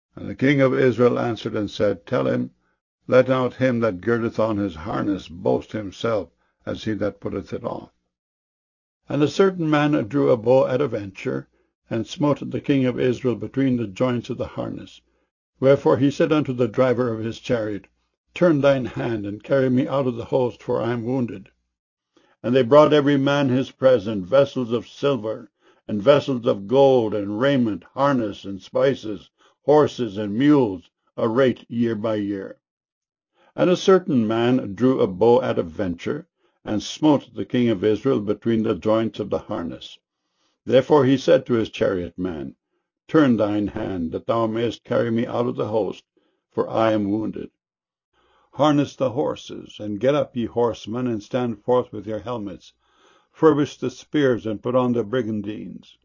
And the king of Israel answered and said, Tell him, Let not him that girdeth on his harness boast himself as he that putteth it off. And a certain man drew a bow at a venture, and smote the king of Israel between the joints of the harness. Wherefore he said unto the driver of his chariot, Turn thine hand, and carry me out of the host, for I am wounded. And they brought every man his present, vessels of silver, and vessels of gold, and raiment, harness, and spices, horses, and mules, a rate year by year. And a certain man drew a bow at a venture, and smote the king of Israel between the joints of the harness. Therefore he said to his chariot man, Turn thine hand, that thou mayest carry me out of the host, for I am wounded. Harness the horses, and get up, ye horsemen, and stand forth with your helmets. Furbish the spears, and put on the brigandines.